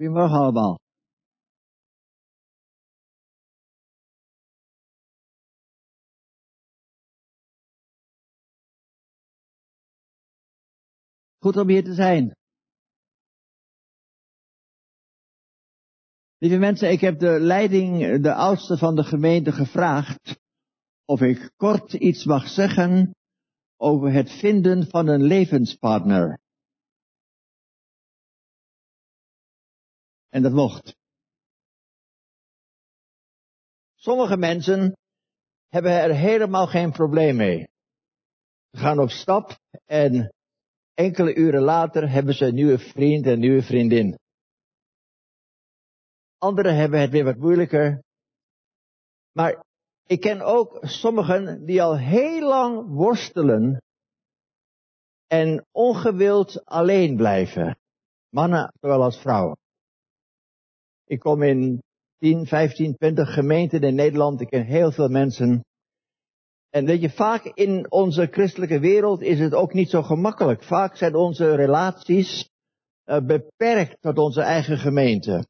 Goedemorgen allemaal. Goed om hier te zijn. Lieve mensen, ik heb de leiding, de oudste van de gemeente, gevraagd of ik kort iets mag zeggen over het vinden van een levenspartner. En dat mocht. Sommige mensen hebben er helemaal geen probleem mee. Ze gaan op stap en enkele uren later hebben ze een nieuwe vriend en een nieuwe vriendin. Anderen hebben het weer wat moeilijker. Maar ik ken ook sommigen die al heel lang worstelen en ongewild alleen blijven. Mannen zowel als vrouwen. Ik kom in 10, 15, 20 gemeenten in Nederland. Ik ken heel veel mensen. En weet je, vaak in onze christelijke wereld is het ook niet zo gemakkelijk. Vaak zijn onze relaties beperkt tot onze eigen gemeente.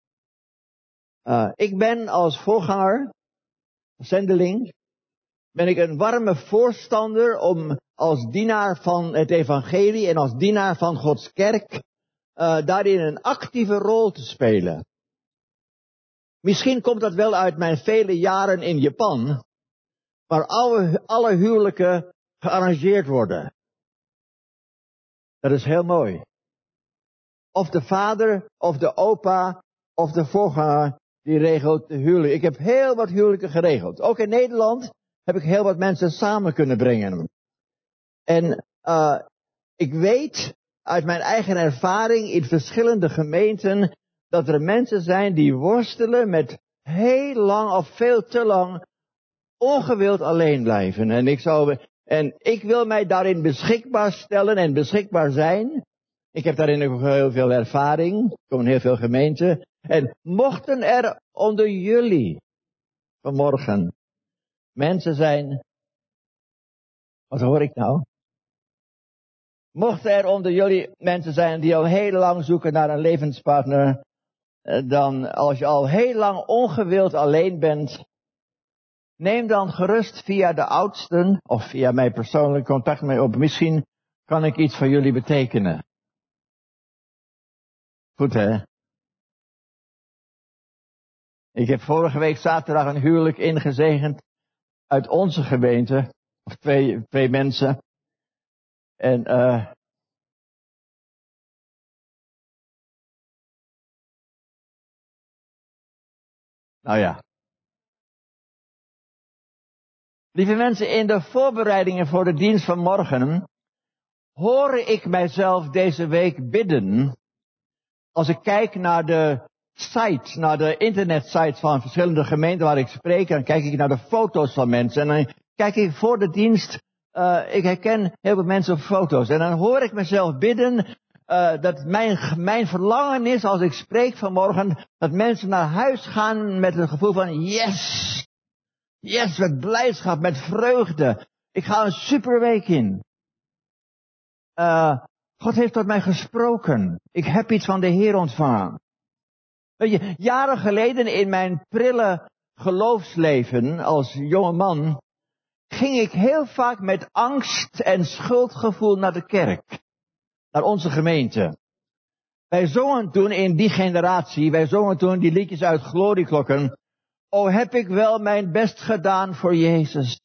Ik ben als voorganger, zendeling, ben ik een warme voorstander om als dienaar van het evangelie en als dienaar van Gods kerk daarin een actieve rol te spelen. Misschien komt dat wel uit mijn vele jaren in Japan, waar alle huwelijken gearrangeerd worden. Dat is heel mooi. Of de vader, of de opa, of de voorganger, die regelt de huwelijk. Ik heb heel wat huwelijken geregeld. Ook in Nederland heb ik heel wat mensen samen kunnen brengen. En ik weet uit mijn eigen ervaring in verschillende gemeenten dat er mensen zijn die worstelen met heel lang of veel te lang ongewild alleen blijven. En ik wil mij daarin beschikbaar stellen en beschikbaar zijn. Ik heb daarin ook heel veel ervaring. Ik kom in heel veel gemeenten. En mochten er onder jullie vanmorgen mensen zijn. Wat hoor ik nou? Mochten er onder jullie mensen zijn die al heel lang zoeken naar een levenspartner. Dan als je al heel lang ongewild alleen bent. Neem dan gerust via de oudsten of via mij persoonlijk contact mee op. Misschien kan ik iets voor jullie betekenen. Goed hè? Ik heb vorige week zaterdag een huwelijk ingezegend uit onze gemeente. Of twee mensen. En nou ja. Lieve mensen, in de voorbereidingen voor de dienst van morgen hoor ik mijzelf deze week bidden. Als ik kijk naar de site, naar de internetsites van verschillende gemeenten waar ik spreek, dan kijk ik naar de foto's van mensen. En dan kijk ik voor de dienst, ik herken heel veel mensen op foto's. En dan hoor ik mezelf bidden, dat mijn verlangen is als ik spreek vanmorgen, dat mensen naar huis gaan met het gevoel van yes, yes, met blijdschap, met vreugde. Ik ga een super week in. God heeft tot mij gesproken. Ik heb iets van de Heer ontvangen. Weet je, jaren geleden in mijn prille geloofsleven als jonge man ging ik heel vaak met angst en schuldgevoel naar de kerk. Naar onze gemeente. Wij zongen toen in die generatie, wij zongen toen die liedjes uit glorieklokken. Oh, heb ik wel mijn best gedaan voor Jezus.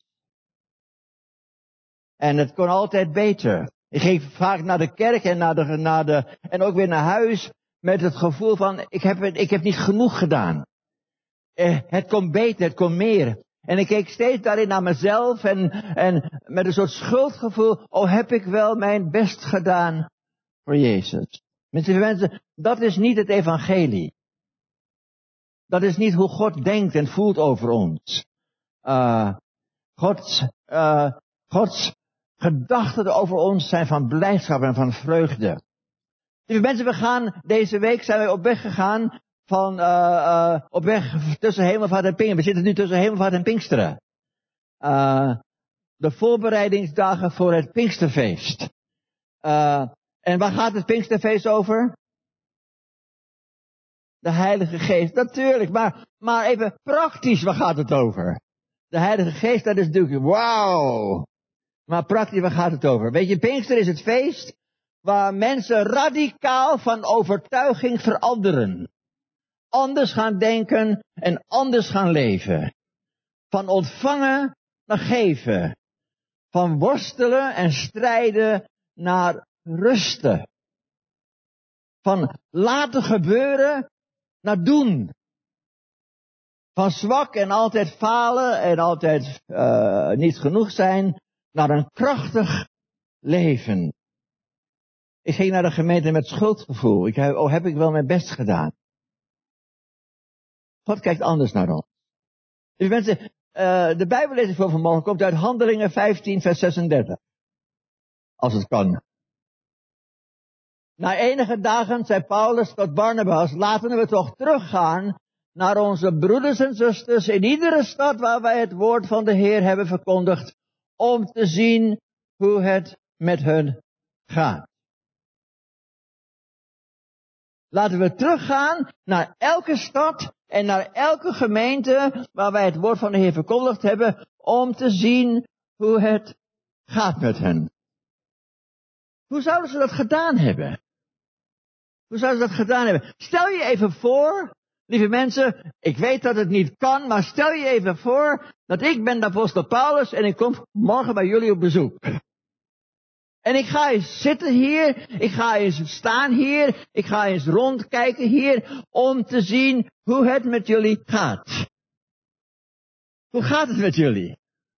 En het kon altijd beter. Ik ging vaak naar de kerk en en ook weer naar huis met het gevoel van ik heb niet genoeg gedaan. Het kon beter, het kon meer. En ik keek steeds daarin naar mezelf en met een soort schuldgevoel, oh heb ik wel mijn best gedaan voor Jezus. Mensen, dat is niet het evangelie. Dat is niet hoe God denkt en voelt over ons. Gods gedachten over ons zijn van blijdschap en van vreugde. Lieve mensen, deze week zijn we op weg gegaan op weg tussen Hemelvaart en Pinksteren. We zitten nu tussen Hemelvaart en Pinksteren. De voorbereidingsdagen voor het Pinksterfeest. En waar gaat het Pinksterfeest over? De Heilige Geest, natuurlijk. Maar even praktisch, waar gaat het over? De Heilige Geest, dat is natuurlijk, wauw. Maar praktisch, waar gaat het over? Weet je, Pinkster is het feest waar mensen radicaal van overtuiging veranderen. Anders gaan denken en anders gaan leven. Van ontvangen naar geven. Van worstelen en strijden naar rusten. Van laten gebeuren naar doen. Van zwak en altijd falen en altijd niet genoeg zijn naar een krachtig leven. Ik ging naar de gemeente met schuldgevoel. Heb ik wel mijn best gedaan? God kijkt anders naar ons. Dus mensen, de Bijbellezing voor vanmorgen komt uit Handelingen 15 vers 36. Als het kan. Na enige dagen zei Paulus tot Barnabas, laten we toch teruggaan naar onze broeders en zusters in iedere stad waar wij het woord van de Heer hebben verkondigd, om te zien hoe het met hun gaat. Laten we teruggaan naar elke stad en naar elke gemeente waar wij het woord van de Heer verkondigd hebben, om te zien hoe het gaat met hen. Hoe zouden ze dat gedaan hebben? Hoe zouden ze dat gedaan hebben? Stel je even voor, lieve mensen, ik weet dat het niet kan, maar stel je even voor dat ik ben de apostel Paulus en ik kom morgen bij jullie op bezoek. En ik ga eens zitten hier, ik ga eens staan hier, ik ga eens rondkijken hier, om te zien hoe het met jullie gaat. Hoe gaat het met jullie?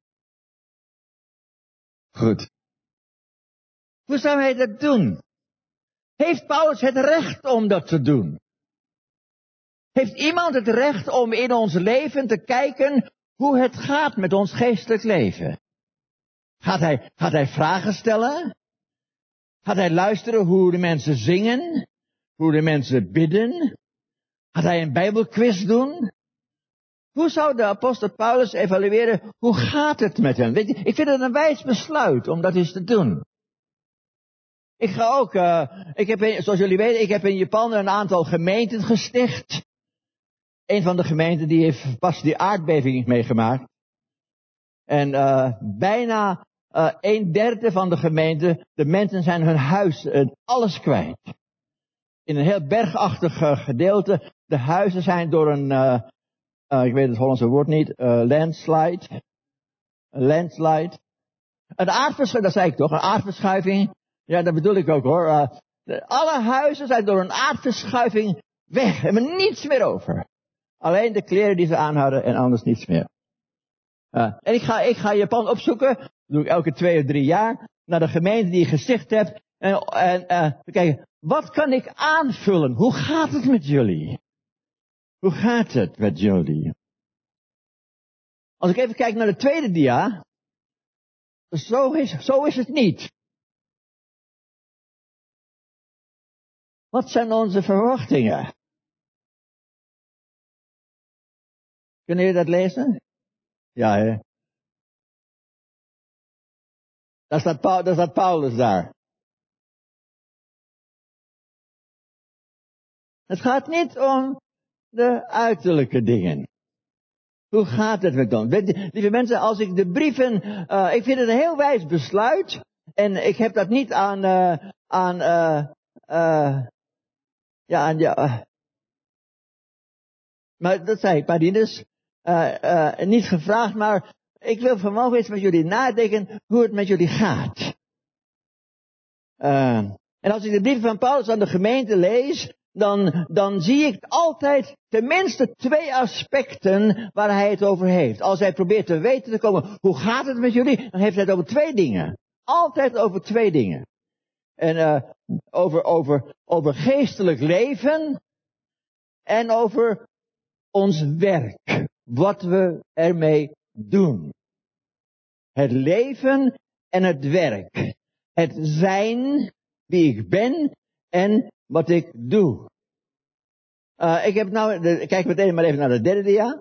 Goed. Hoe zou hij dat doen? Heeft Paulus het recht om dat te doen? Heeft iemand het recht om in ons leven te kijken hoe het gaat met ons geestelijk leven? Gaat hij vragen stellen? Gaat hij luisteren hoe de mensen zingen? Hoe de mensen bidden? Gaat hij een bijbelquiz doen? Hoe zou de apostel Paulus evalueren, hoe gaat het met hem? Weet je, ik vind het een wijs besluit om dat eens te doen. Ik ga ook, zoals jullie weten, ik heb in Japan een aantal gemeenten gesticht. Een van de gemeenten die heeft pas die aardbeving meegemaakt. En bijna 1/3 van de gemeente, de mensen zijn hun huis, alles kwijt. In een heel bergachtig gedeelte, de huizen zijn door een, ik weet het Hollandse woord niet, landslide. Een aardverschuiving, dat zei ik toch, een aardverschuiving. Ja, dat bedoel ik ook hoor. Alle huizen zijn door een aardverschuiving weg, hebben niets meer over. Alleen de kleren die ze aan hadden en anders niets meer. En ik ga Japan opzoeken, dat doe ik elke 2 of 3 jaar, naar de gemeente die je gesticht hebt. En kijken, wat kan ik aanvullen? Hoe gaat het met jullie? Hoe gaat het met jullie? Als ik even kijk naar de tweede dia, zo is het niet. Wat zijn onze verwachtingen? Kunnen jullie dat lezen? Ja, hè? Daar staat Paulus daar. Het gaat niet om de uiterlijke dingen. Hoe gaat het met ons? Lieve mensen, als ik de brieven, ik vind het een heel wijs besluit. En ik heb dat niet maar dat zei ik, Marines, niet gevraagd, maar ik wil vanmorgen eens met jullie nadenken hoe het met jullie gaat. En als ik de brieven van Paulus aan de gemeente lees, dan zie ik altijd tenminste 2 aspecten waar hij het over heeft. Als hij probeert te weten te komen, hoe gaat het met jullie, dan heeft hij het over 2 dingen. Altijd over 2 dingen. En over geestelijk leven en over ons werk. Wat we ermee doen. Het leven en het werk. Het zijn wie ik ben en wat ik doe. Ik heb kijk meteen maar even naar de derde dia.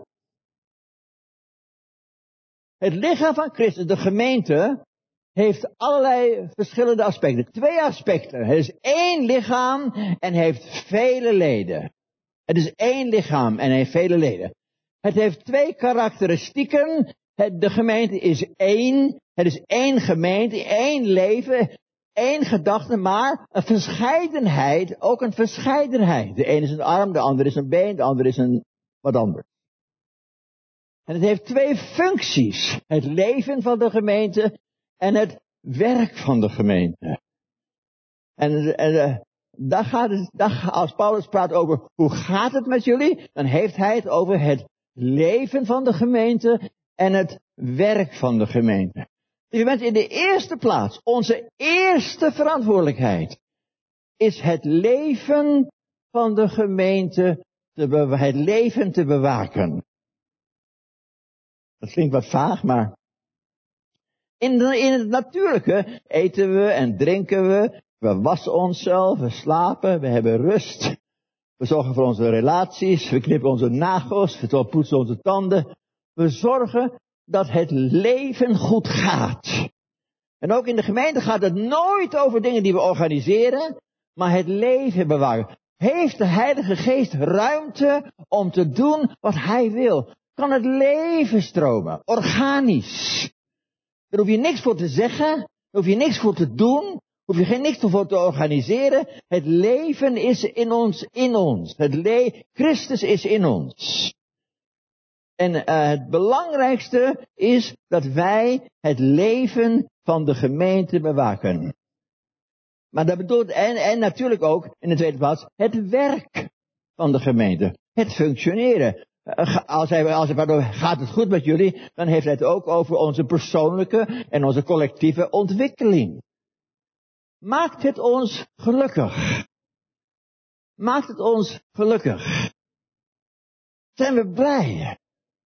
Het lichaam van Christus, de gemeente, heeft allerlei verschillende aspecten. 2 aspecten. Het is 1 lichaam en heeft vele leden. Het is één lichaam en heeft vele leden. Het heeft twee karakteristieken. De gemeente is één. Het is één gemeente, één leven, één gedachte, maar een verscheidenheid, ook een verscheidenheid. De ene is een arm, de andere is een been, de andere is een wat anders. En het heeft twee functies. Het leven van de gemeente en het werk van de gemeente. Daar gaat het, als Paulus praat over hoe gaat het met jullie, dan heeft hij het over het leven van de gemeente en het werk van de gemeente. Dus je bent in de eerste plaats, onze eerste verantwoordelijkheid is het leven van de gemeente, het leven te bewaken. Dat klinkt wat vaag, maar in het natuurlijke eten we en drinken we. We wassen onszelf, we slapen, we hebben rust. We zorgen voor onze relaties, we knippen onze nagels, we poetsen onze tanden. We zorgen dat het leven goed gaat. En ook in de gemeente gaat het nooit over dingen die we organiseren, maar het leven bewaren. Heeft de Heilige Geest ruimte om te doen wat Hij wil? Kan het leven stromen, organisch? Daar hoef je niks voor te zeggen, daar hoef je niks voor te doen. Hoef je niks voor te organiseren. Het leven is in ons. Christus is in ons. En het belangrijkste is dat wij het leven van de gemeente bewaken. Maar dat bedoelt, en natuurlijk ook, in de tweede plaats, het werk van de gemeente. Het functioneren. Als hij gaat het goed met jullie, dan heeft hij het ook over onze persoonlijke en onze collectieve ontwikkeling. Maakt het ons gelukkig? Maakt het ons gelukkig? Zijn we blij?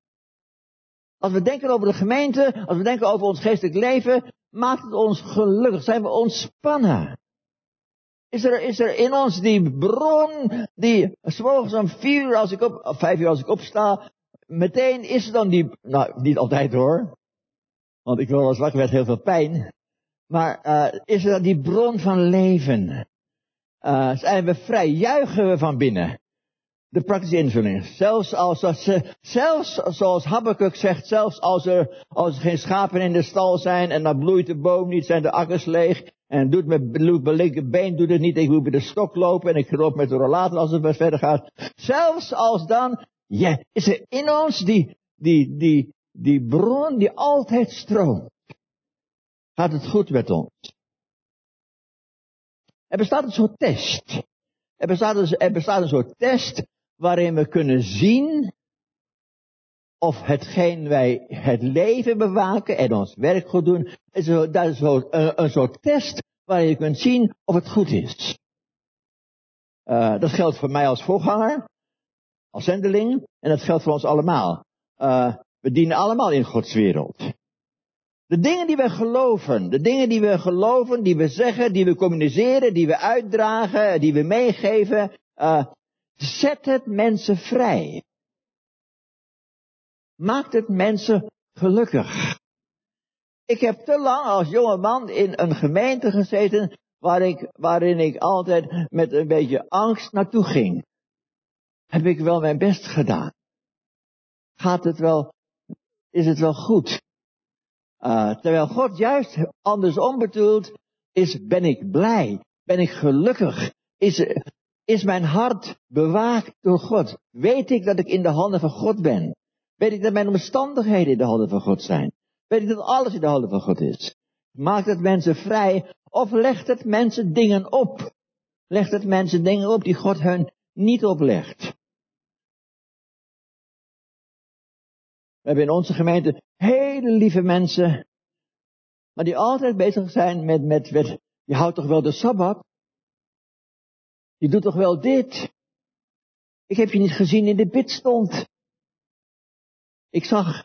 Als we denken over de gemeente, als we denken over ons geestelijk leven, maakt het ons gelukkig? Zijn we ontspannen? Is er in ons die bron, die 's morgens om 5 uur als ik opsta, meteen is er dan die, nou niet altijd hoor, want ik wil als wakker werd heel veel pijn. Maar is er die bron van leven? Zijn we vrij? Juichen we van binnen? De praktische invulling. Zelfs zoals Habakuk zegt, zelfs als er geen schapen in de stal zijn en dan bloeit de boom niet, zijn de akkers leeg. En doet mijn linkerbeen doet het niet, ik moet met de stok lopen en ik loop met de rollator als het wat verder gaat. Zelfs als dan, is er in ons die bron die altijd stroomt. Gaat het goed met ons? Er bestaat een soort test. Er bestaat een soort test waarin we kunnen zien of hetgeen wij het leven bewaken en ons werk goed doen, dat is een soort test waarin je kunt zien of het goed is. Dat geldt voor mij als voorganger, als zendeling, en dat geldt voor ons allemaal. We dienen allemaal in Gods wereld. De dingen die we geloven, die we zeggen, die we communiceren, die we uitdragen, die we meegeven, zet het mensen vrij. Maakt het mensen gelukkig. Ik heb te lang als jonge man in een gemeente gezeten waarin ik altijd met een beetje angst naartoe ging. Heb ik wel mijn best gedaan? Is het wel goed? Terwijl God juist andersom bedoelt, ben ik blij? Ben ik gelukkig? Is mijn hart bewaakt door God? Weet ik dat ik in de handen van God ben? Weet ik dat mijn omstandigheden in de handen van God zijn? Weet ik dat alles in de handen van God is? Maakt het mensen vrij of legt het mensen dingen op? Legt het mensen dingen op die God hun niet oplegt? We hebben in onze gemeente hele lieve mensen, maar die altijd bezig zijn met je houdt toch wel de Sabbat? Je doet toch wel dit? Ik heb je niet gezien in de bidstond. Ik zag.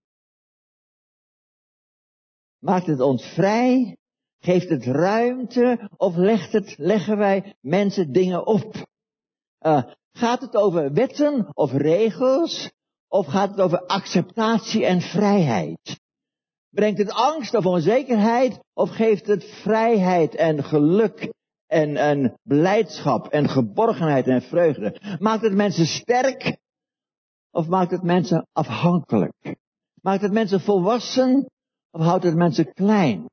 Maakt het ons vrij? Geeft het ruimte? Of leggen wij mensen dingen op? Gaat het over wetten of regels? Of gaat het over acceptatie en vrijheid? Brengt het angst of onzekerheid? Of geeft het vrijheid en geluk en blijdschap en geborgenheid en vreugde? Maakt het mensen sterk of maakt het mensen afhankelijk? Maakt het mensen volwassen of houdt het mensen klein?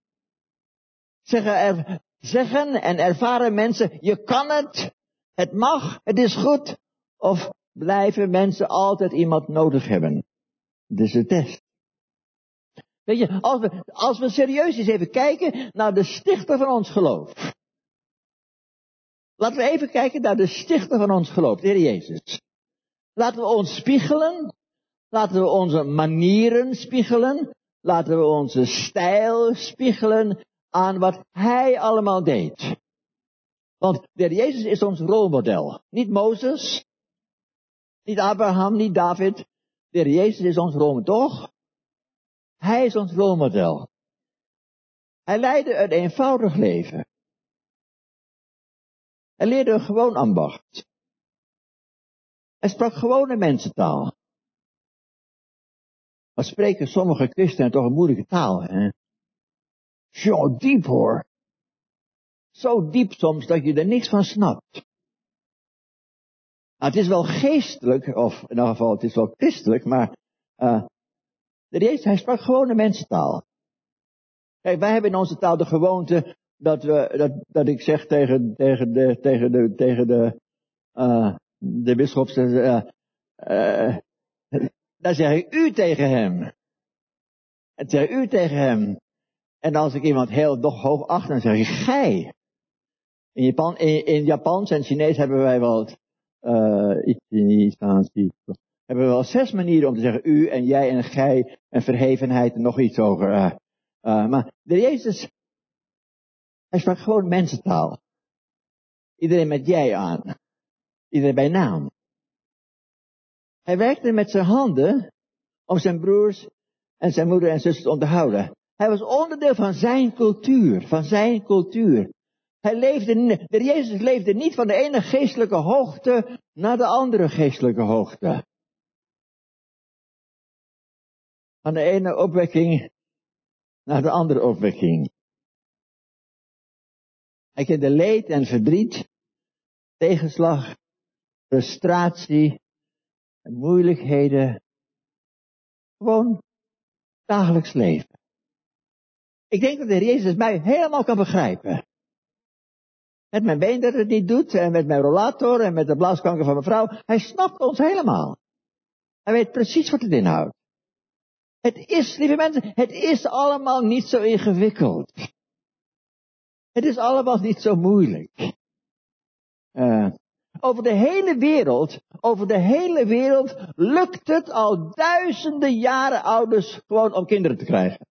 Zeggen en ervaren mensen, je kan het mag, het is goed, of blijven mensen altijd iemand nodig hebben? Dit is de test. Weet je, als we serieus eens even kijken naar de stichter van ons geloof. Laten we even kijken naar de stichter van ons geloof, de Heer Jezus. Laten we ons spiegelen. Laten we onze manieren spiegelen. Laten we onze stijl spiegelen aan wat Hij allemaal deed. Want de Heer Jezus is ons rolmodel. Niet Mozes, niet Abraham, niet David. De Heer Jezus is ons rolmodel, toch? Hij is ons rolmodel. Hij leidde een eenvoudig leven. Hij leerde een gewoon ambacht. Hij sprak gewone mensentaal. Maar spreken sommige christenen toch een moeilijke taal, hè? Zo diep hoor. Zo diep soms dat je er niks van snapt. Nou, het is wel geestelijk, of in ieder geval het is wel christelijk, maar hij sprak gewone mensentaal. Kijk, wij hebben in onze taal de gewoonte dat ik zeg tegen de bisschop, dan zeg ik u tegen hem. En zeg u tegen hem. En als ik iemand heel hoog acht, dan zeg ik gij. In Japans en Chinees hebben wij wel hebben we wel 6 manieren om te zeggen u en jij en gij en verhevenheid en nog iets over. Maar de Jezus, hij sprak gewoon mensentaal. Iedereen met jij aan. Iedereen bij naam. Hij werkte met zijn handen om zijn broers en zijn moeder en zussen te onderhouden. Hij was onderdeel van zijn cultuur, de Jezus leefde niet van de ene geestelijke hoogte naar de andere geestelijke hoogte. Van de ene opwekking naar de andere opwekking. Hij kende leed en verdriet, tegenslag, frustratie, moeilijkheden. Gewoon dagelijks leven. Ik denk dat de Heer Jezus mij helemaal kan begrijpen. Met mijn been dat het niet doet, en met mijn rollator, en met de blaaskanker van mijn vrouw. Hij snapt ons helemaal. Hij weet precies wat het inhoudt. Het is, lieve mensen, het is allemaal niet zo ingewikkeld. Het is allemaal niet zo moeilijk. Over de hele wereld lukt het al duizenden jaren ouders gewoon om kinderen te krijgen.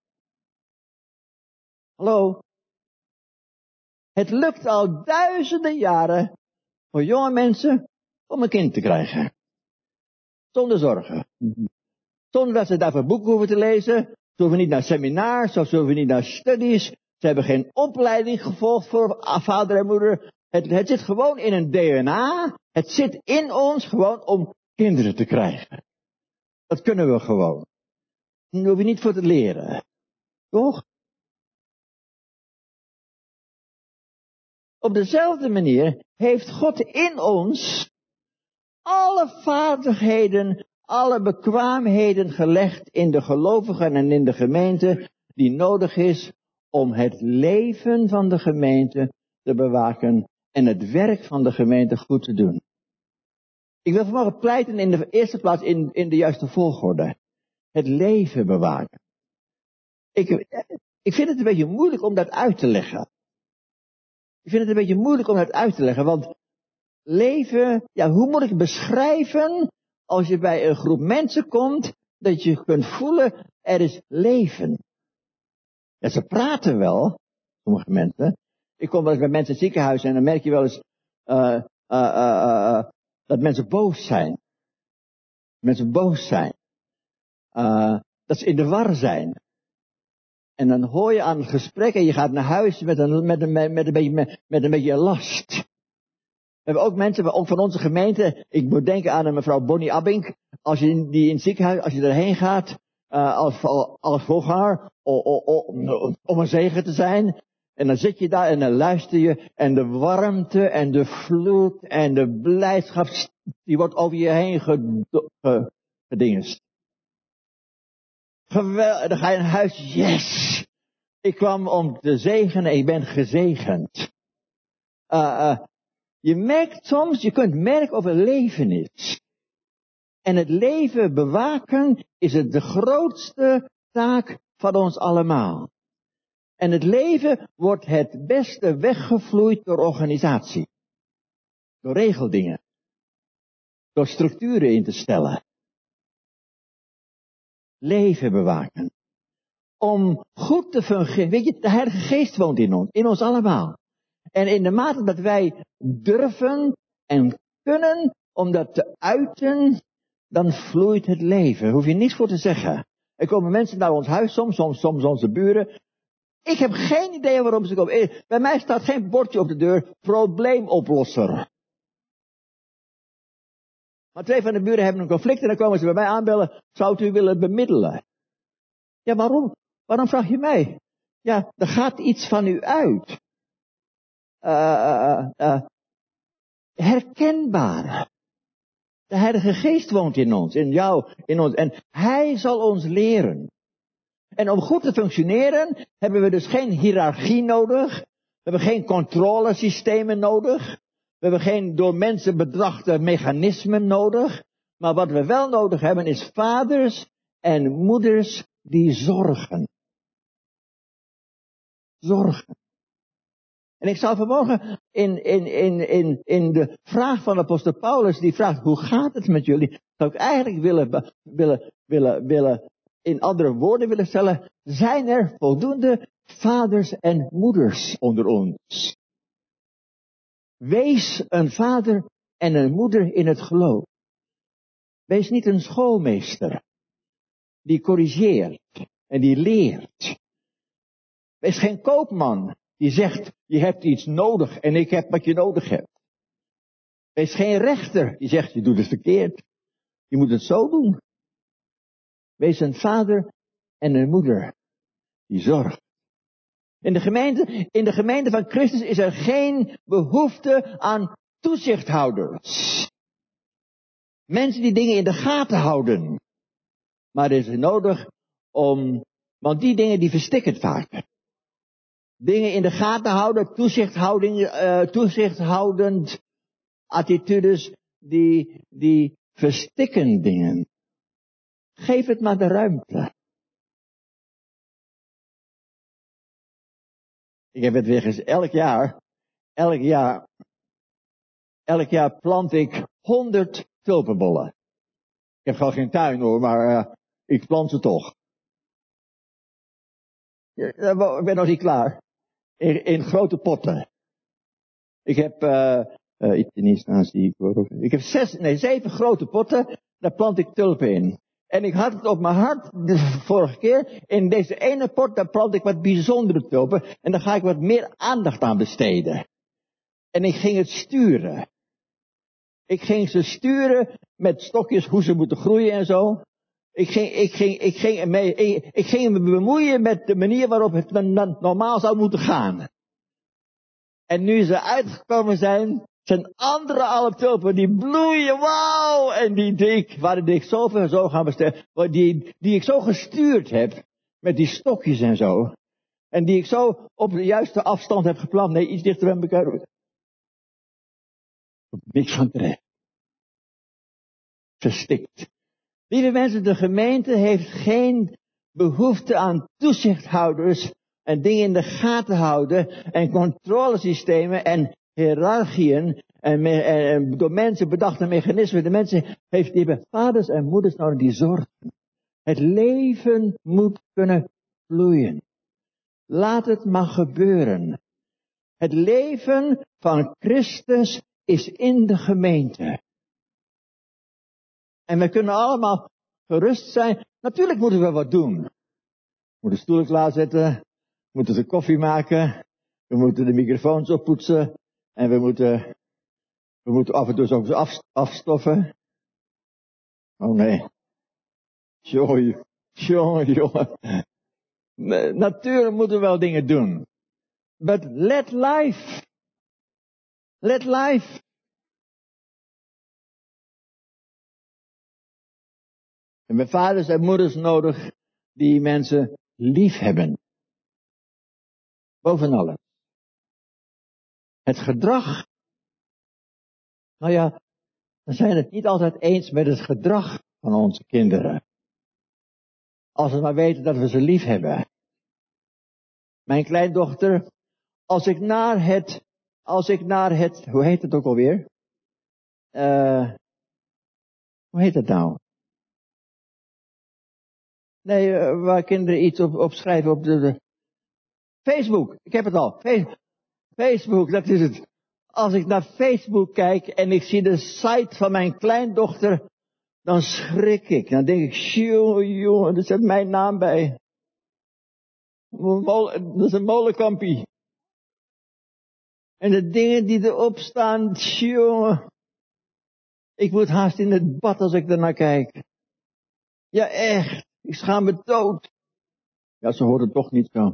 Hallo? Het lukt al duizenden jaren voor jonge mensen om een kind te krijgen. Zonder zorgen. Zonder dat ze daarvoor boeken hoeven te lezen. Ze hoeven niet naar seminars of ze hoeven niet naar studies. Ze hebben geen opleiding gevolgd voor vader en moeder. Het zit gewoon in een DNA. Het zit in ons gewoon om kinderen te krijgen. Dat kunnen we gewoon. Daar hoef je niet voor te leren. Toch? Op dezelfde manier heeft God in ons alle vaardigheden, alle bekwaamheden gelegd in de gelovigen en in de gemeente die nodig is om het leven van de gemeente te bewaken en het werk van de gemeente goed te doen. Ik wil vanmorgen pleiten in de eerste plaats in de juiste volgorde. Het leven bewaken. Ik vind het een beetje moeilijk om dat uit te leggen. Want leven, ja, hoe moet ik beschrijven als je bij een groep mensen komt, dat je kunt voelen, er is leven. Ja, ze praten wel, sommige mensen. Ik kom wel eens bij mensen in het ziekenhuis en dan merk je wel eens dat mensen boos zijn. Dat ze in de war zijn. En dan hoor je aan het gesprek en je gaat naar huis met een beetje last. We hebben ook mensen, ook van onze gemeente, ik moet denken aan een mevrouw Bonnie Abink, die in het ziekenhuis, als je erheen gaat, als voorganger, om een zegen te zijn, En dan zit je daar en dan luister je. En de warmte en de vloed en de blijdschap, die wordt over je heen gedingest. Geweldig, dan ga je naar huis. Yes! Ik kwam om te zegenen en ik ben gezegend. Je merkt soms, je kunt merken of het leven is. En het leven bewaken is het de grootste taak van ons allemaal. En het leven wordt het beste weggevloeid door organisatie. Door regeldingen. Door structuren in te stellen. Leven bewaken. Om goed te fungeren. Weet je, de Heilige Geest woont in ons allemaal. En in de mate dat wij durven en kunnen om dat te uiten, dan vloeit het leven. Daar hoef je niets voor te zeggen. Er komen mensen naar ons huis, soms onze buren. Ik heb geen idee waarom ze komen. Bij mij staat geen bordje op de deur, probleemoplosser. Maar 2 van de buren hebben een conflict en dan komen ze bij mij aanbellen. Zou u willen bemiddelen? Ja, waarom? Waarom vraag je mij? Ja, er gaat iets van u uit. Herkenbaar. De Heilige Geest woont in ons, in jou, in ons. En Hij zal ons leren. En om goed te functioneren hebben we dus geen hiërarchie nodig. We hebben geen controlesystemen nodig. We hebben geen door mensen bedachte mechanismen nodig. Maar wat we wel nodig hebben is vaders en moeders die zorgen. Zorgen. En ik zou vanmorgen in de vraag van apostel Paulus, die vraagt, hoe gaat het met jullie? Zou ik eigenlijk willen in andere woorden willen stellen, zijn er voldoende vaders en moeders onder ons? Wees een vader en een moeder in het geloof. Wees niet een schoolmeester die corrigeert en die leert. Wees geen koopman die zegt, je hebt iets nodig en ik heb wat je nodig hebt. Wees geen rechter die zegt, je doet het verkeerd. Je moet het zo doen. Wees een vader en een moeder die zorgt. In de gemeente van Christus is er geen behoefte aan toezichthouders. Mensen die dingen in de gaten houden. Maar er is nodig want die dingen die verstikken vaak. Dingen in de gaten houden, toezichthoudend attitudes, die verstikken dingen. Geef het maar de ruimte. Ik heb het weer gezegd, elk jaar plant ik 100 tulpenbollen. Ik heb gewoon geen tuin hoor, maar ik plant ze toch. Ik ben nog niet klaar. In grote potten. Ik heb, ik heb 7 grote potten, daar plant ik tulpen in. En ik had het op mijn hart de vorige keer, in deze ene pot, daar plant ik wat bijzondere tulpen. En daar ga ik wat meer aandacht aan besteden. En ik ging het sturen. Ik ging ze sturen met stokjes, hoe ze moeten groeien en zo. Ik ging me bemoeien met de manier waarop het normaal zou moeten gaan. En nu ze uitgekomen zijn andere alle tulpen die bloeien, wauw! En waar ik zoveel zo gaan besteden, die ik zo gestuurd heb, met die stokjes en zo. En die ik zo op de juiste afstand heb geplant, nee, iets dichter bij elkaar. Niks van terecht. Verstikt. Lieve mensen, de gemeente heeft geen behoefte aan toezichthouders en dingen in de gaten houden en controlesystemen en hiërarchieën en door mensen bedachte mechanismen. De mensen die hebben vaders en moeders nodig die zorgen. Het leven moet kunnen vloeien. Laat het maar gebeuren. Het leven van Christus is in de gemeente. En we kunnen allemaal gerust zijn. Natuurlijk moeten we wat doen. We moeten stoelen klaarzetten. We moeten de koffie maken. We moeten de microfoons oppoetsen. En we moeten af en toe ook afstoffen. Oh nee. Jongen. Natuurlijk moeten we wel dingen doen. But let life. Let life. En mijn vaders en moeders nodig die mensen lief hebben. Boven alles. Het gedrag. Nou ja, we zijn het niet altijd eens met het gedrag van onze kinderen. Als we maar weten dat we ze lief hebben. Mijn kleindochter, als ik naar het, hoe heet het ook alweer? Hoe heet het nou? Nee, waar kinderen iets op schrijven op de Facebook. Ik heb het al. Facebook, dat is het. Als ik naar Facebook kijk en ik zie de site van mijn kleindochter, dan schrik ik. Dan denk ik, jongen, er zit mijn naam bij. Dat is een molenkampie. En de dingen die erop staan, jongen. Ik moet haast in het bad als ik ernaar kijk. Ja, echt. Ik schaam me dood. Ja, ze hoort het toch niet zo.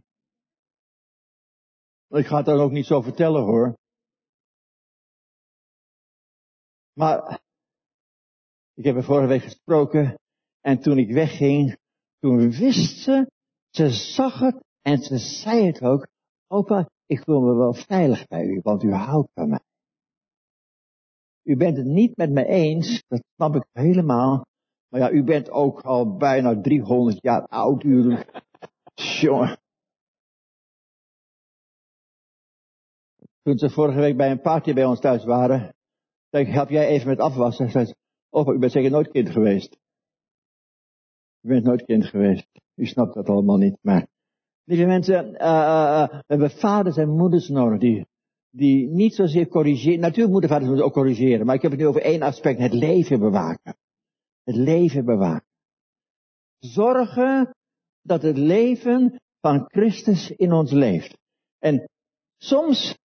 Ik ga het dan ook niet zo vertellen, hoor. Maar ik heb er vorige week gesproken. En toen ik wegging, toen wist ze zag het en ze zei het ook. Opa, ik voel me wel veilig bij u, want u houdt van mij. U bent het niet met me eens, dat snap ik helemaal. Maar ja, u bent ook al bijna 300 jaar oud, u. Jongen. Toen ze vorige week bij een party bij ons thuis waren, zei ik, help jij even met afwassen? Zei ze, opa, u bent zeker nooit kind geweest. U bent nooit kind geweest. U snapt dat allemaal niet, maar... Lieve mensen, we hebben vaders en moeders nodig die niet zozeer corrigeren. Natuurlijk moeten vaders en moeders ook corrigeren, maar ik heb het nu over één aspect, het leven bewaken. Het leven bewaken. Zorgen dat het leven van Christus in ons leeft. En soms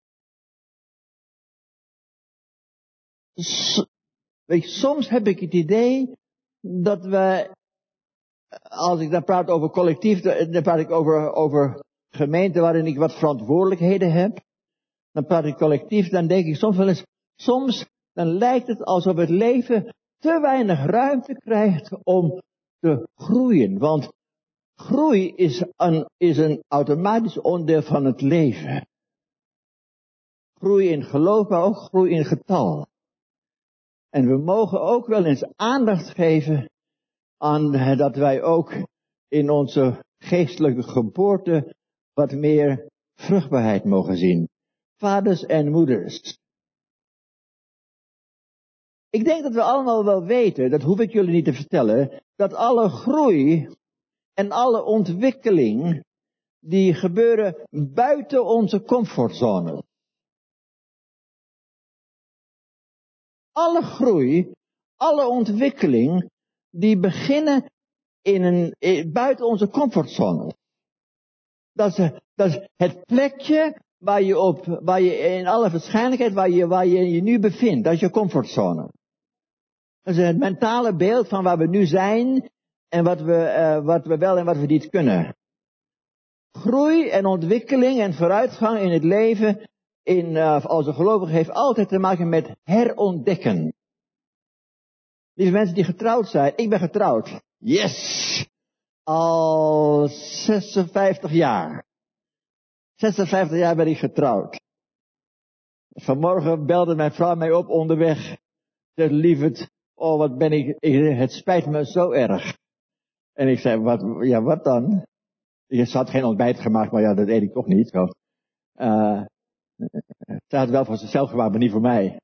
heb ik het idee dat we, als ik dan praat over collectief, dan praat ik over gemeenten waarin ik wat verantwoordelijkheden heb. Dan praat ik collectief, dan denk ik soms wel eens, dan lijkt het alsof het leven te weinig ruimte krijgt om te groeien. Want groei is een automatisch onderdeel van het leven. Groei in geloof, maar ook groei in getal. En we mogen ook wel eens aandacht geven aan dat wij ook in onze geestelijke geboorte wat meer vruchtbaarheid mogen zien. Vaders en moeders. Ik denk dat we allemaal wel weten, dat hoef ik jullie niet te vertellen, dat alle groei en alle ontwikkeling, die gebeuren buiten onze comfortzone. Alle groei, alle ontwikkeling, die beginnen buiten onze comfortzone. Dat is het plekje waar je in alle waarschijnlijkheid, waar je je nu bevindt. Dat is je comfortzone. Dat is het mentale beeld van waar we nu zijn en wat we wel en wat we niet kunnen. Groei en ontwikkeling en vooruitgang in het leven als een gelovige heeft altijd te maken met herontdekken. Lieve mensen die getrouwd zijn, ik ben getrouwd. Yes! Al 56 jaar. 56 jaar ben ik getrouwd. Vanmorgen belde mijn vrouw mij op onderweg. Zegt, lieverd, oh wat ben ik, het spijt me zo erg. En ik zei, wat dan? Ze had geen ontbijt gemaakt, maar ja, dat eet ik toch niet. Zo. Ze had het wel voor zichzelf gemaakt, maar niet voor mij.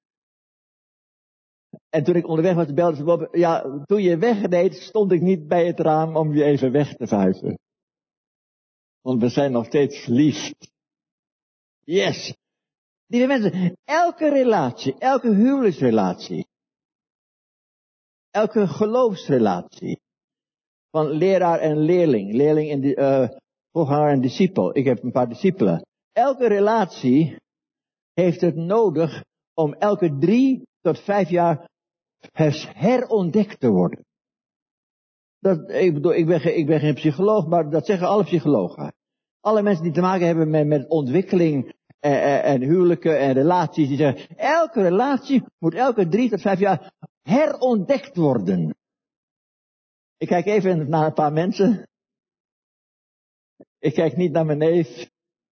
En toen ik onderweg was, belde ze me op. Ja, toen je wegreed, stond ik niet bij het raam om je even weg te vuiven. Want we zijn nog steeds verliefd. Yes. Lieve mensen, elke relatie, elke huwelijksrelatie, elke geloofsrelatie, van leraar en leerling en voorganger en discipel. Ik heb een paar discipelen. Elke relatie heeft het nodig om elke 3 tot 5 jaar herontdekt te worden. Ik ben geen psycholoog, maar dat zeggen alle psychologen. Alle mensen die te maken hebben met ontwikkeling en huwelijken en relaties, die zeggen, elke relatie moet elke 3 tot 5 jaar herontdekt worden. Ik kijk even naar een paar mensen. Ik kijk niet naar mijn neef.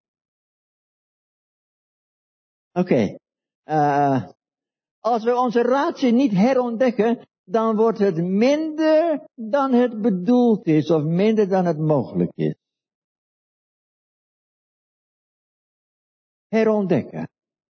Oké. Als we onze relatie niet herontdekken, dan wordt het minder dan het bedoeld is, of minder dan het mogelijk is. Herontdekken.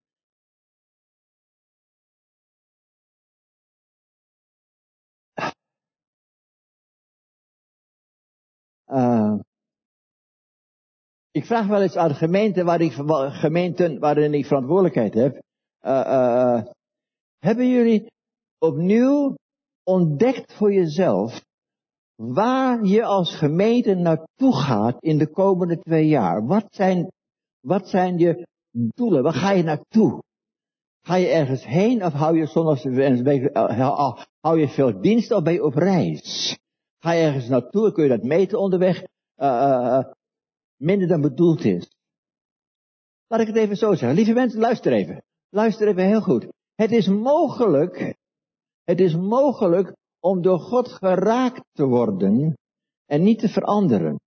Ik vraag wel eens aan de gemeenten waarin ik verantwoordelijkheid heb. Hebben jullie opnieuw ontdekt voor jezelf waar je als gemeente naartoe gaat in de komende 2 jaar? Wat zijn je doelen? Waar ga je naartoe? Ga je ergens heen of hou je zondags hou je veel dienst of ben je op reis? Ga je ergens naartoe, kun je dat meten onderweg? Minder dan bedoeld is. Laat ik het even zo zeggen. Lieve mensen, luister even. Luister even heel goed. Het is mogelijk om door God geraakt te worden en niet te veranderen.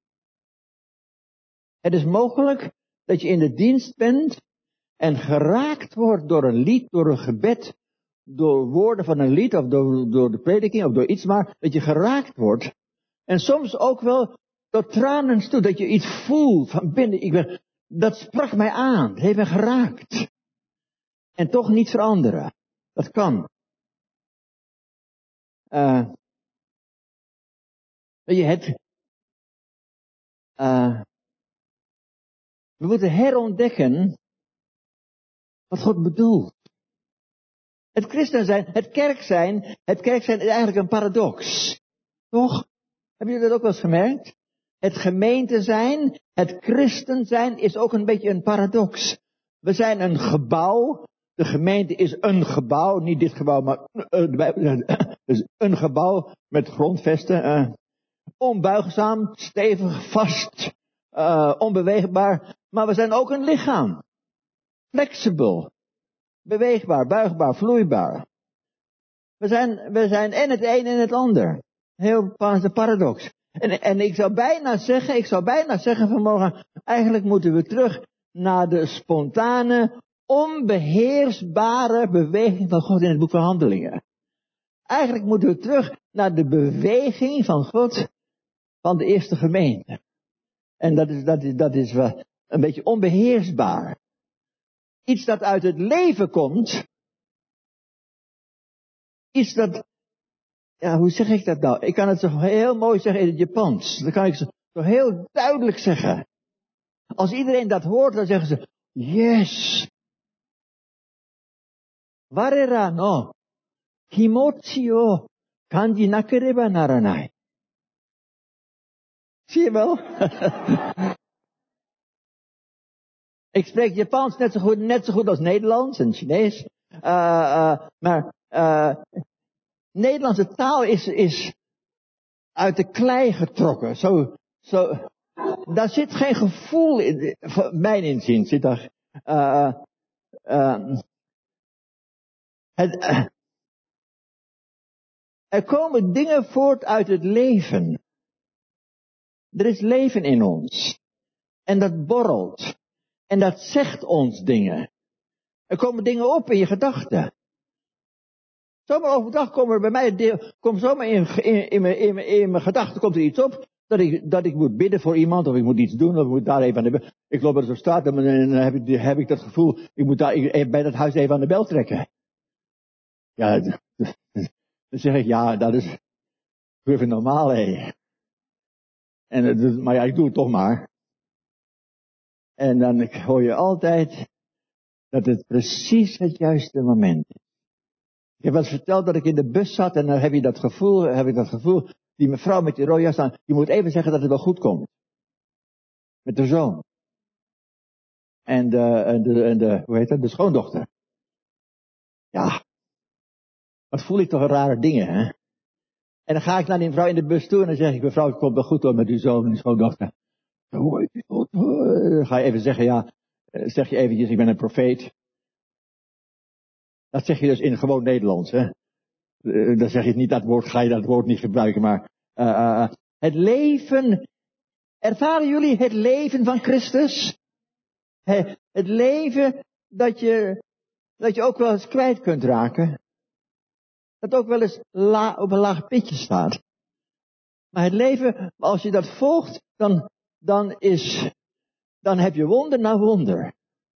Het is mogelijk dat je in de dienst bent en geraakt wordt door een lied, door een gebed, door woorden van een lied of door de prediking of door iets maar, dat je geraakt wordt. En soms ook wel tot tranen toe, dat je iets voelt van binnen. Dat sprak mij aan, het heeft mij geraakt. En toch niet veranderen. Dat kan. We moeten herontdekken wat God bedoelt. Het christen zijn, het kerk zijn is eigenlijk een paradox. Toch? Hebben jullie dat ook wel eens gemerkt? Het gemeente zijn, het christen zijn is ook een beetje een paradox. We zijn een gebouw. De gemeente is een gebouw, niet dit gebouw, maar dus een gebouw met grondvesten. Onbuigzaam, stevig, vast, onbeweegbaar. Maar we zijn ook een lichaam. Flexibel, beweegbaar, buigbaar, vloeibaar. We zijn en het een en het ander. Heel een paradox. En ik zou bijna zeggen vanmorgen, eigenlijk moeten we terug naar de spontane, onbeheersbare beweging van God in het boek van Handelingen. Eigenlijk moeten we terug naar de beweging van God van de eerste gemeente. En dat is wel een beetje onbeheersbaar. Iets dat uit het leven komt. Iets dat, ja, hoe zeg ik dat nou? Ik kan het zo heel mooi zeggen in het Japans. Dan kan ik zo heel duidelijk zeggen. Als iedereen dat hoort, dan zeggen ze, yes. Warera no kimochi o kanji nakereba naranai. Zie je wel? Ik spreek Japans net zo goed als Nederlands en Chinees. Maar Nederlandse taal is uit de klei getrokken. Daar zit geen gevoel in. Van mijn inzien zit daar. Er komen dingen voort uit het leven. Er is leven in ons. En dat borrelt. En dat zegt ons dingen. Er komen dingen op in je gedachten. Zomaar overdag komen er bij mij, zomaar in mijn gedachten komt er iets op, dat ik moet bidden voor iemand, of ik moet iets doen, of ik moet daar even aan de bel. Ik loop er zo straat en dan heb ik dat gevoel, ik moet daar bij dat huis even aan de bel trekken. Ja, dan zeg ik, ja, dat is even normaal, hé. Maar ja, ik doe het toch maar. En dan hoor je altijd dat het precies het juiste moment is. Ik heb wel eens verteld dat ik in de bus zat en dan heb ik dat gevoel, die mevrouw met die rode jas aan, je moet even zeggen dat het wel goed komt. Met de zoon. En hoe heet dat, de schoondochter. Ja. Wat voel ik toch een rare dingen, hè? En dan ga ik naar die mevrouw in de bus toe en dan zeg ik, mevrouw, het komt wel goed hoor met uw zoon en uw schoondochter. Dan ga je even zeggen, ja, zeg je eventjes, ik ben een profeet. Dat zeg je dus in gewoon Nederlands, hè. Dan zeg je niet dat woord, ga je dat woord niet gebruiken, maar het leven, ervaren jullie het leven van Christus? Het leven dat je ook wel eens kwijt kunt raken. Dat ook wel eens op een laag pitje staat. Maar het leven, als je dat volgt, dan heb je wonder na wonder.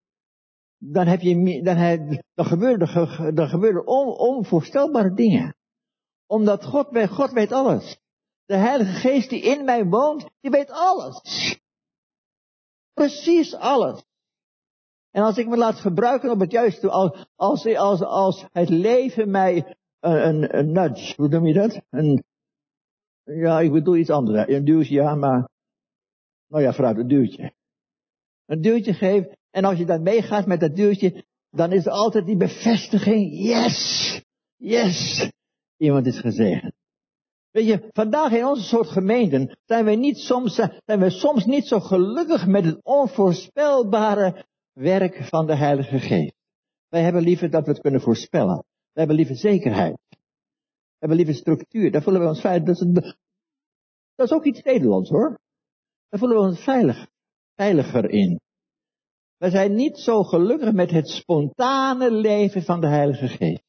Dan gebeuren onvoorstelbare dingen. Omdat God weet alles. De Heilige Geest die in mij woont, die weet alles. Precies alles. En als ik me laat gebruiken op het juiste, als het leven mij een nudge, hoe noem je dat? Ja, ik bedoel iets anders. Een duwtje, ja, maar, nou ja, vooruit, een duwtje. Een duwtje geeft, en als je dan meegaat met dat duwtje, dan is er altijd die bevestiging, yes, iemand is gezegend. Weet je, vandaag in onze soort gemeenten zijn we soms niet zo gelukkig met het onvoorspelbare werk van de Heilige Geest. Wij hebben liever dat we het kunnen voorspellen. Wij hebben liever zekerheid. We hebben liever structuur. Daar voelen we ons veilig. Dat is ook iets Nederlands, hoor. Daar voelen we ons veiliger in. Wij zijn niet zo gelukkig met het spontane leven van de Heilige Geest.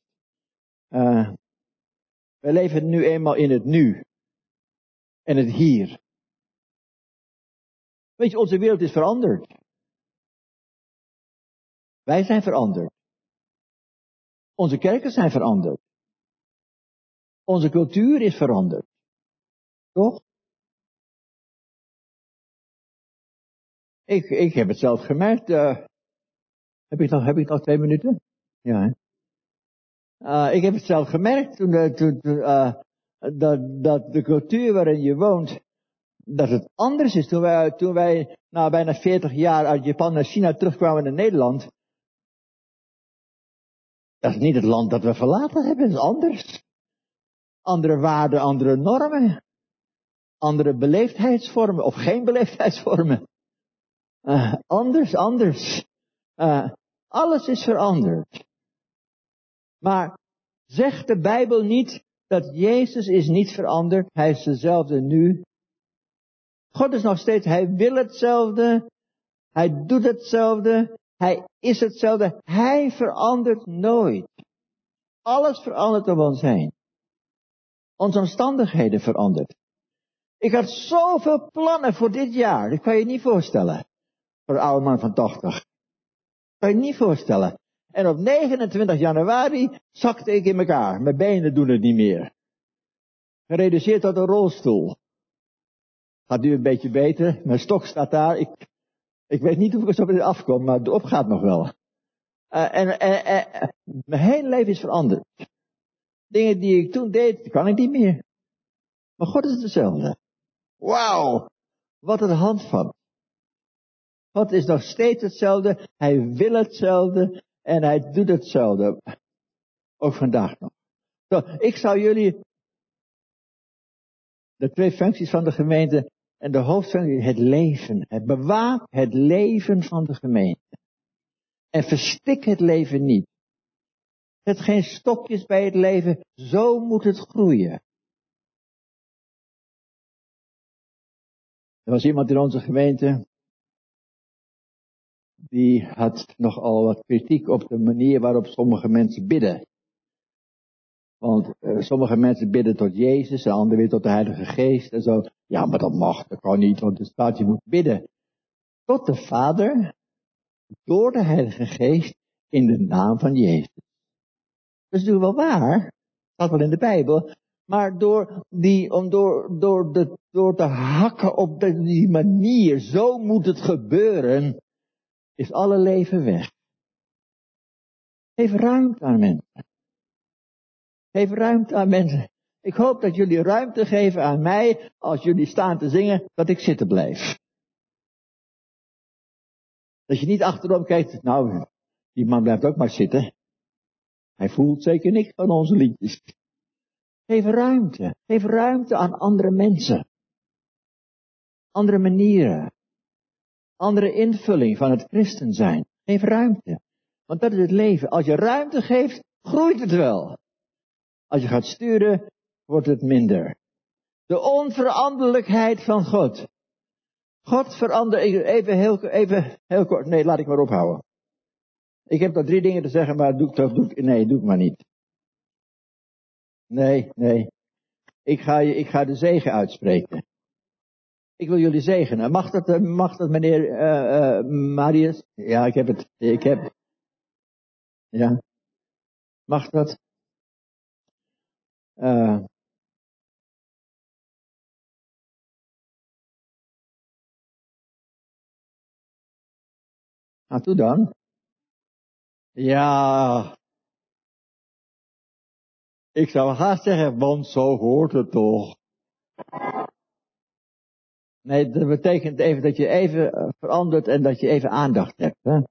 Wij leven nu eenmaal in het nu. En het hier. Weet je, onze wereld is veranderd. Wij zijn veranderd. Onze kerken zijn veranderd. Onze cultuur is veranderd. Toch? Ik heb het zelf gemerkt. Heb ik nog 2 minuten? Ja, hè? Ik heb het zelf gemerkt dat de cultuur waarin je woont, dat het anders is. Toen wij na bijna 40 jaar uit Japan en China terugkwamen naar Nederland, dat is niet het land dat we verlaten hebben, het is anders. Andere waarden, andere normen, andere beleefdheidsvormen, of geen beleefdheidsvormen. Anders. Alles is veranderd. Maar zegt de Bijbel niet dat Jezus is niet veranderd? Hij is dezelfde nu. God is nog steeds, hij wil hetzelfde. Hij doet hetzelfde. Hij is hetzelfde. Hij verandert nooit. Alles verandert om ons heen. Onze omstandigheden veranderen. Ik had zoveel plannen voor dit jaar. Dat kan je niet voorstellen. Voor een oude man van 80. Dat kan je niet voorstellen. En op 29 januari zakte ik in elkaar. Mijn benen doen het niet meer. Gereduceerd tot een rolstoel. Gaat nu een beetje beter. Mijn stok staat daar. Ik weet niet hoe ik er zo weer afkom, maar de op gaat nog wel. Mijn hele leven is veranderd. Dingen die ik toen deed, kan ik niet meer. Maar God is hetzelfde. Wauw. Wat een handvat. God is nog steeds hetzelfde. Hij wil hetzelfde. En hij doet hetzelfde. Ook vandaag nog. Zo, ik zou jullie de 2 functies van de gemeente en de hoofdfunctie, het leven. Bewaak het leven van de gemeente. En verstik het leven niet. Zet geen stokjes bij het leven. Zo moet het groeien. Er was iemand in onze gemeente. Die had nogal wat kritiek op de manier waarop sommige mensen bidden. Want sommige mensen bidden tot Jezus, en anderen weer tot de Heilige Geest en zo. Ja, maar dat mag, dat kan niet, want er staat je moet bidden tot de Vader, door de Heilige Geest, in de naam van Jezus. Dat is natuurlijk wel waar, staat wel in de Bijbel, maar door te hakken op die manier, zo moet het gebeuren, is alle leven weg. Geef ruimte aan mensen. Geef ruimte aan mensen. Ik hoop dat jullie ruimte geven aan mij als jullie staan te zingen, dat ik zitten blijf. Dat je niet achterom kijkt, nou, die man blijft ook maar zitten. Hij voelt zeker niks van onze liedjes. Geef ruimte. Geef ruimte aan andere mensen. Andere manieren. andere invulling van het christen zijn. Geef ruimte. Want dat is het leven. Als je ruimte geeft, groeit het wel. Als je gaat sturen, wordt het minder. De onveranderlijkheid van God. God verandert, even heel kort, nee, laat ik maar ophouden. Ik heb nog 3 dingen te zeggen, maar doe ik maar niet. Nee. Ik ga de zegen uitspreken. Ik wil jullie zegenen. Mag dat meneer Marius? Ja, ja. Mag dat? Toe dan. Ja, ik zou haast zeggen, want zo hoort het toch. Nee, dat betekent even dat je even verandert en dat je even aandacht hebt. Hè?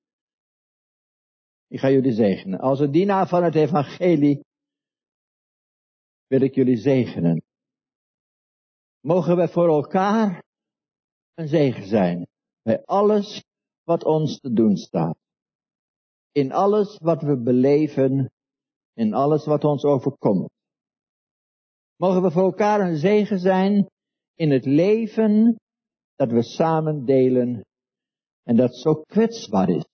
Ik ga jullie zegenen. Als een dienaar van het evangelie wil ik jullie zegenen. Mogen we voor elkaar een zegen zijn. Bij alles wat ons te doen staat. In alles wat we beleven. In alles wat ons overkomt. Mogen we voor elkaar een zegen zijn in het leven dat we samen delen en dat zo kwetsbaar is.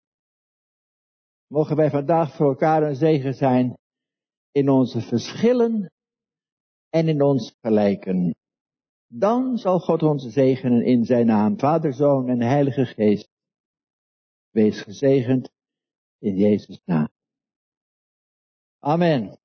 Mogen wij vandaag voor elkaar een zegen zijn in onze verschillen en in ons gelijken. Dan zal God ons zegenen in zijn naam, Vader, Zoon en Heilige Geest. Wees gezegend in Jezus' naam. Amen.